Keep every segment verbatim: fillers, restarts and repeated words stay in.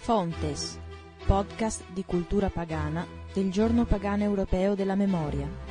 Fontes, podcast di cultura pagana del Giorno Pagano Europeo della Memoria.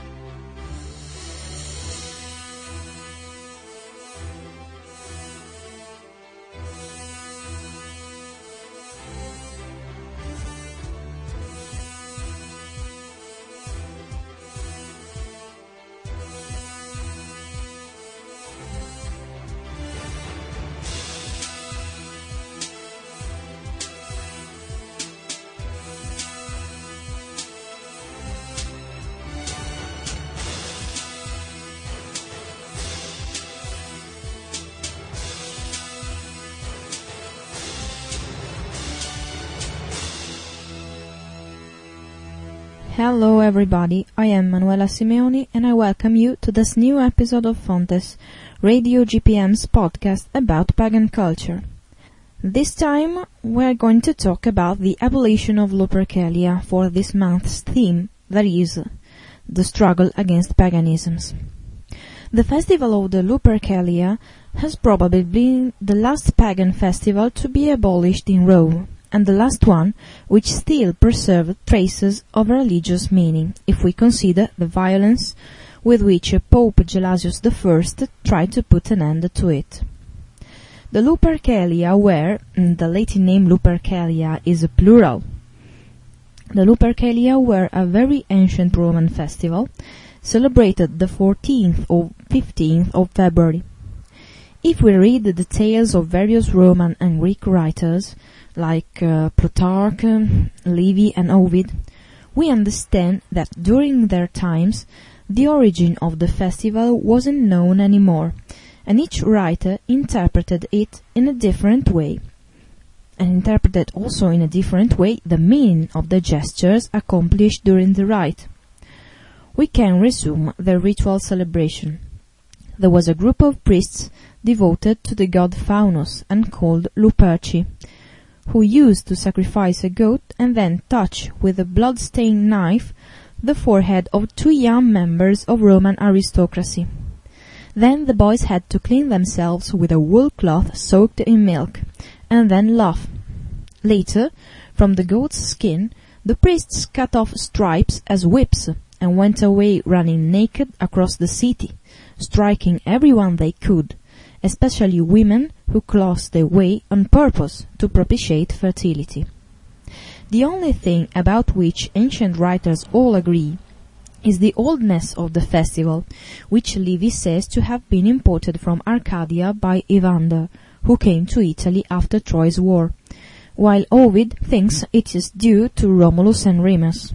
Hello everybody, I am Manuela Simeoni and I welcome you to this new episode of Fontes, Radio G P M's podcast about pagan culture. This time we're going to talk about the abolition of Lupercalia for this month's theme, that is, the struggle against paganisms. The festival of the Lupercalia has probably been the last pagan festival to be abolished in Rome, and the last one which still preserved traces of religious meaning, if we consider the violence with which Pope Gelasius the First tried to put an end to it. The Lupercalia were, the Latin name Lupercalia is a plural, the Lupercalia were a very ancient Roman festival, celebrated the fourteenth or fifteenth of February. If we read the details of various Roman and Greek writers, like uh, Plutarch, Livy and Ovid, we understand that during their times the origin of the festival wasn't known anymore, and each writer interpreted it in a different way, and interpreted also in a different way the meaning of the gestures accomplished during the rite. We can resume the ritual celebration. There was a group of priests devoted to the god Faunus and called Luperci, who used to sacrifice a goat and then touch with a blood-stained knife the forehead of two young members of Roman aristocracy. Then the boys had to clean themselves with a wool cloth soaked in milk, and then laugh. Later, from the goat's skin, the priests cut off stripes as whips, and went away running naked across the city, striking everyone they could, especially women who crossed the way on purpose to propitiate fertility. The only thing about which ancient writers all agree is the oldness of the festival, which Livy says to have been imported from Arcadia by Evander, who came to Italy after Troy's war, while Ovid thinks it is due to Romulus and Remus.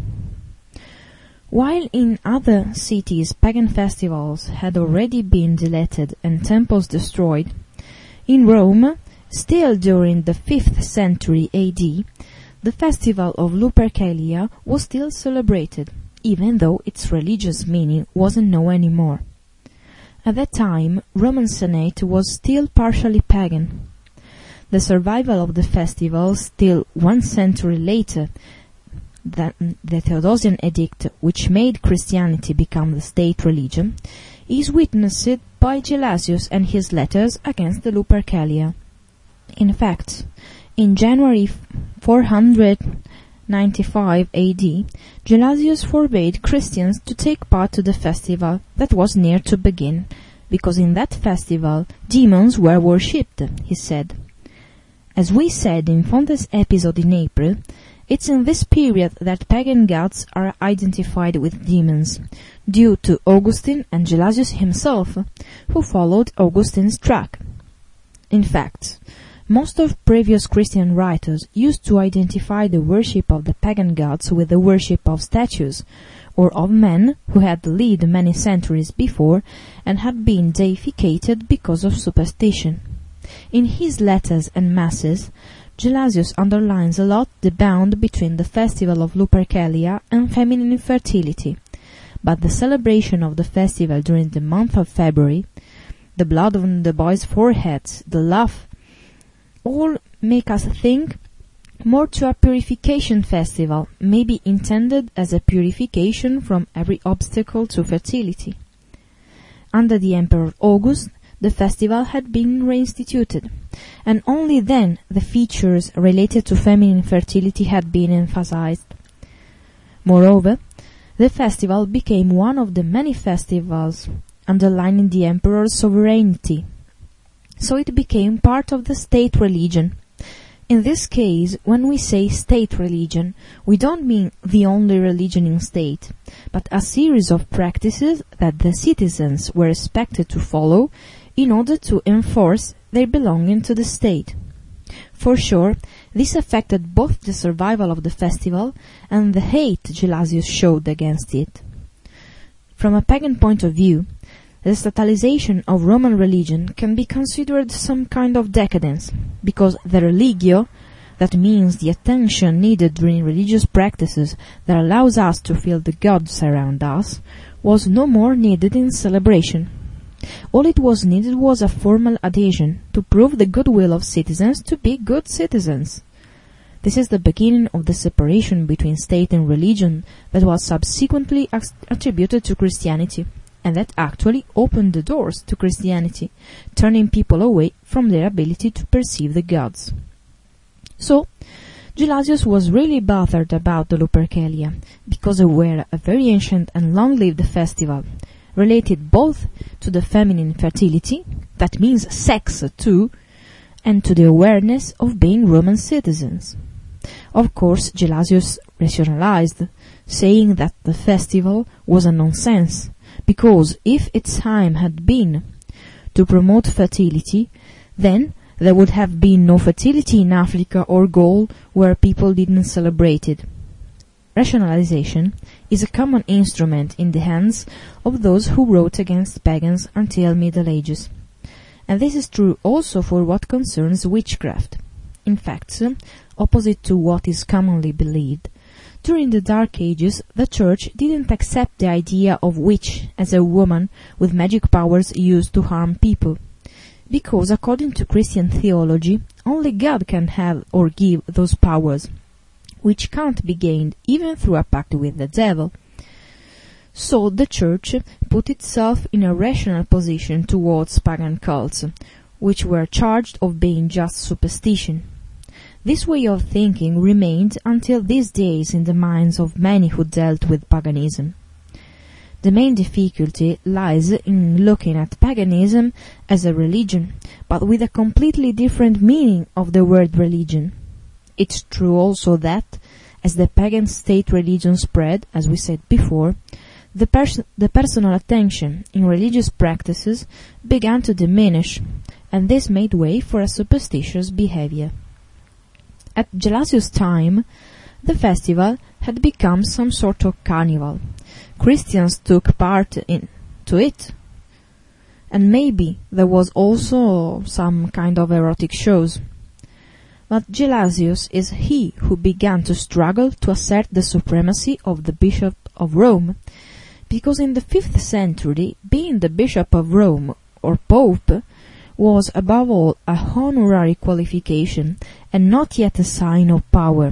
While in other cities pagan festivals had already been deleted and temples destroyed, in Rome, still during the fifth century A D, the festival of Lupercalia was still celebrated, even though its religious meaning wasn't known anymore. At that time, Roman Senate was still partially pagan. The survival of the festival, still one century later, that the Theodosian edict, which made Christianity become the state religion, is witnessed by Gelasius and his letters against the Lupercalia. In fact, in January four ninety-five A D, Gelasius forbade Christians to take part to the festival that was near to begin, because in that festival demons were worshipped, he said. As we said in Fontes' episode in April, it's in this period that pagan gods are identified with demons, due to Augustine and Gelasius himself, who followed Augustine's track. In fact, most of previous Christian writers used to identify the worship of the pagan gods with the worship of statues, or of men who had lived many centuries before and had been deificated because of superstition. In his letters and masses, Gelasius underlines a lot the bond between the festival of Lupercalia and feminine fertility, but the celebration of the festival during the month of February, the blood on the boys' foreheads, the laugh, all make us think more to a purification festival, maybe intended as a purification from every obstacle to fertility. Under the Emperor August, the festival had been reinstituted, and only then the features related to feminine fertility had been emphasized. Moreover, the festival became one of the many festivals, underlining the emperor's sovereignty. So it became part of the state religion. In this case, when we say state religion, we don't mean the only religion in state, but a series of practices that the citizens were expected to follow in order to enforce their belonging to the state. For sure, this affected both the survival of the festival and the hate Gelasius showed against it. From a pagan point of view, the statalization of Roman religion can be considered some kind of decadence, because the religio, that means the attention needed during religious practices that allows us to feel the gods around us, was no more needed in celebration. All it was needed was a formal adhesion to prove the goodwill of citizens to be good citizens. This is the beginning of the separation between state and religion that was subsequently attributed to Christianity, and that actually opened the doors to Christianity, turning people away from their ability to perceive the gods. So, Gelasius was really bothered about the Lupercalia, because they were a very ancient and long-lived festival, related both to the feminine fertility, that means sex too, and to the awareness of being Roman citizens. Of course, Gelasius rationalized, saying that the festival was a nonsense, because if its aim had been to promote fertility, then there would have been no fertility in Africa or Gaul where people didn't celebrate it. Rationalization is a common instrument in the hands of those who wrote against pagans until Middle Ages. And this is true also for what concerns witchcraft. In fact, opposite to what is commonly believed, during the Dark Ages, the Church didn't accept the idea of witch as a woman with magic powers used to harm people, because according to Christian theology, only God can have or give those powers, which can't be gained even through a pact with the devil. So the Church put itself in a rational position towards pagan cults, which were charged of being just superstition. This way of thinking remained until these days in the minds of many who dealt with paganism. The main difficulty lies in looking at paganism as a religion, but with a completely different meaning of the word religion. It's true also that, as the pagan state religion spread, as we said before, the, pers- the personal attention in religious practices began to diminish, and this made way for a superstitious behavior. At Gelasius' time, the festival had become some sort of carnival. Christians took part in to it, and maybe there was also some kind of erotic shows. But Gelasius is he who began to struggle to assert the supremacy of the Bishop of Rome, because in the fifth century, being the Bishop of Rome, or Pope, was above all a honorary qualification and not yet a sign of power.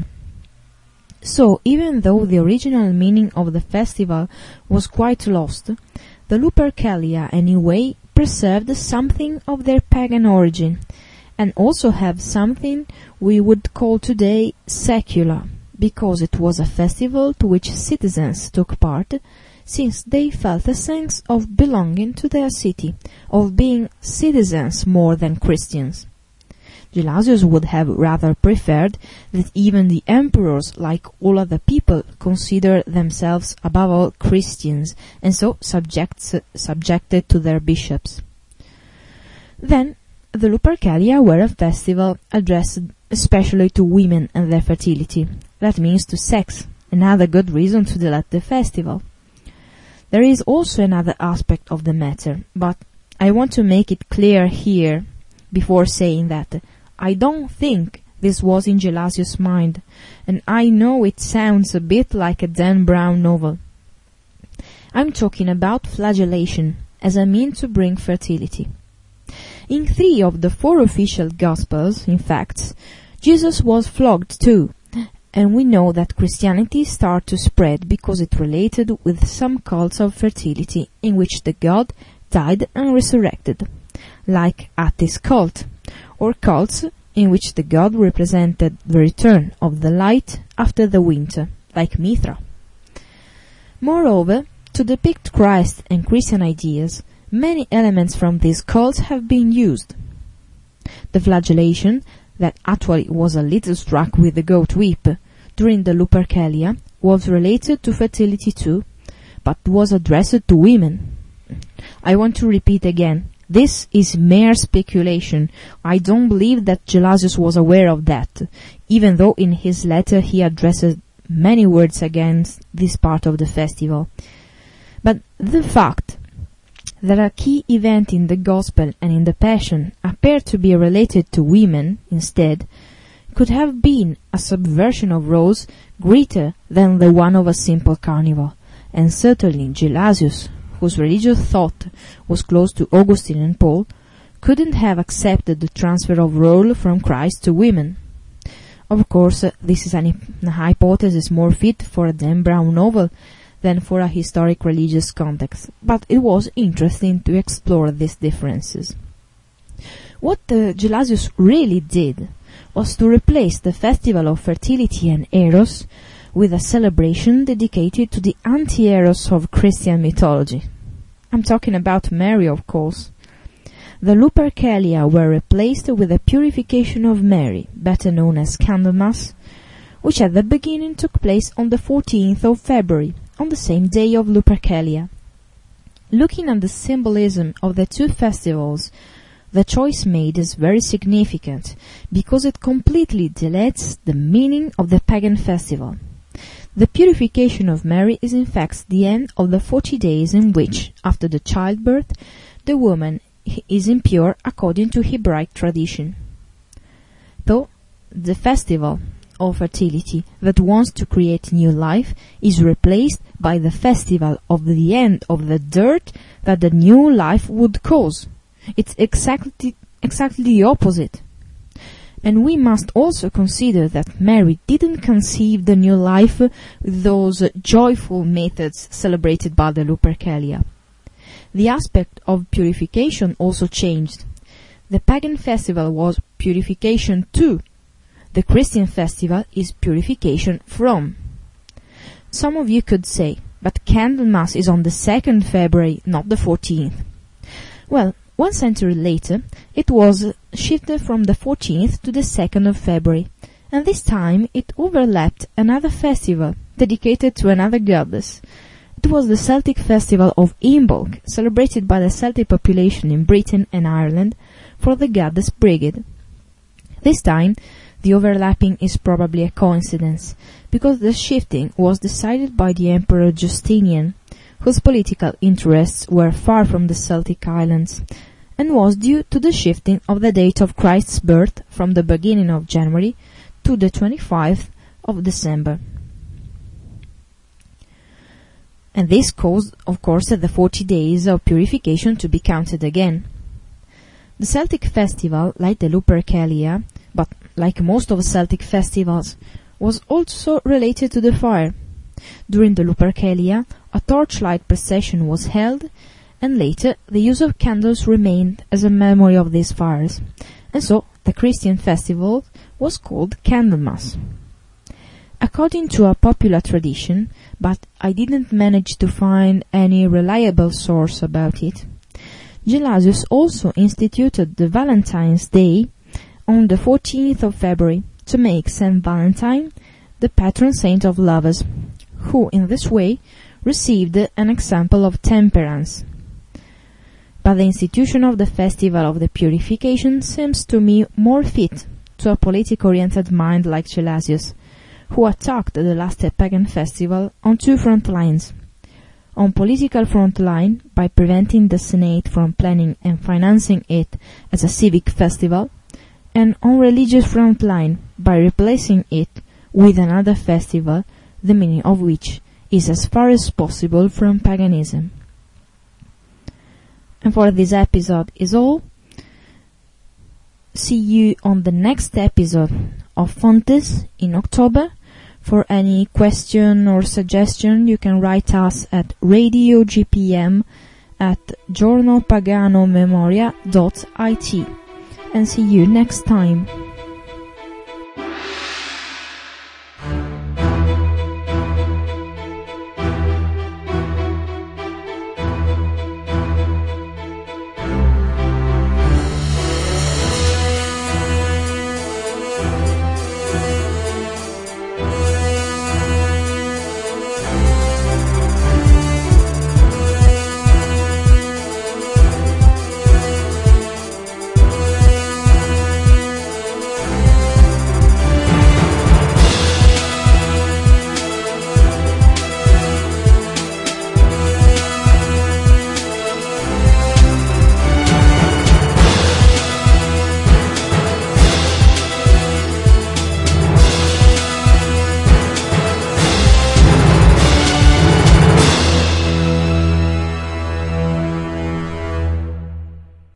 So, even though the original meaning of the festival was quite lost, the Lupercalia anyway preserved something of their pagan origin, and also have something we would call today secular, because it was a festival to which citizens took part, since they felt a sense of belonging to their city, of being citizens more than Christians. Gelasius would have rather preferred that even the emperors, like all other people, consider themselves above all Christians, and so subjects, subjected to their bishops. Then, the Lupercalia were a festival addressed especially to women and their fertility, that means to sex, another good reason to delete the festival. There is also another aspect of the matter, but I want to make it clear here, before saying that I don't think this was in Gelasius' mind, and I know it sounds a bit like a Dan Brown novel. I'm talking about flagellation as a means to bring fertility. In three of the four official Gospels, in fact, Jesus was flogged too, and we know that Christianity started to spread because it related with some cults of fertility in which the god died and resurrected. like Attis cult, or cults in which the god represented the return of the light after the winter, like Mithra. Moreover, to depict Christ and Christian ideas, many elements from these cults have been used. The flagellation, that actually was a little struck with the goat whip during the Lupercalia, was related to fertility too, but was addressed to women. I want to repeat again, this is mere speculation. I don't believe that Gelasius was aware of that, even though in his letter he addressed many words against this part of the festival. But the fact that a key event in the Gospel and in the Passion appeared to be related to women instead could have been a subversion of roles greater than the one of a simple carnival, and certainly Gelasius, whose religious thought was close to Augustine and Paul, couldn't have accepted the transfer of role from Christ to women. Of course, uh, this is an, an hypothesis more fit for a Dan Brown novel than for a historic religious context, but it was interesting to explore these differences. What uh, Gelasius really did was to replace the festival of fertility and Eros with a celebration dedicated to the anti-Eros of Christian mythology. I'm talking about Mary, of course. The Lupercalia were replaced with the purification of Mary, better known as Candlemas, which at the beginning took place on the fourteenth of February, on the same day of Lupercalia. Looking at the symbolism of the two festivals, the choice made is very significant, because it completely deletes the meaning of the pagan festival. The purification of Mary is in fact the end of the forty days in which, after the childbirth, the woman is impure according to Hebraic tradition. Though the festival of fertility that wants to create new life is replaced by the festival of the end of the dirt that the new life would cause. It's exactly, exactly the opposite. And we must also consider that Mary didn't conceive the new life with those joyful methods celebrated by the Lupercalia. The aspect of purification also changed. The pagan festival was purification to. The Christian festival is purification from. Some of you could say, but Candlemas is on the second of February, not the fourteenth. Well, one century later, it was shifted from the fourteenth to the second of February, and this time it overlapped another festival dedicated to another goddess. It was the Celtic festival of Imbolc, celebrated by the Celtic population in Britain and Ireland for the goddess Brigid. This time, the overlapping is probably a coincidence, because the shifting was decided by the Emperor Justinian, whose political interests were far from the Celtic islands, and was due to the shifting of the date of Christ's birth from the beginning of January to the twenty-fifth of December. And this caused, of course, the forty days of purification to be counted again. The Celtic festival, like the Lupercalia, but like most of Celtic festivals, was also related to the fire. During the Lupercalia, a torchlight procession was held, and later the use of candles remained as a memory of these fires, and so the Christian festival was called Candlemas. According to a popular tradition, but I didn't manage to find any reliable source about it, Gelasius also instituted the Valentine's Day on the fourteenth of February to make Saint Valentine the patron saint of lovers, who in this way received an example of temperance. But the institution of the festival of the purification seems to me more fit to a politic-oriented mind like Gelasius, who attacked the last pagan festival on two front lines. On political front line, by preventing the Senate from planning and financing it as a civic festival, and on religious front line, by replacing it with another festival, the meaning of which is as far as possible from paganism. And for this episode is all. See you on the next episode of Fontes in October. For any question or suggestion, you can write us at radiogpm at giornopaganomemoria dot it, and see you next time.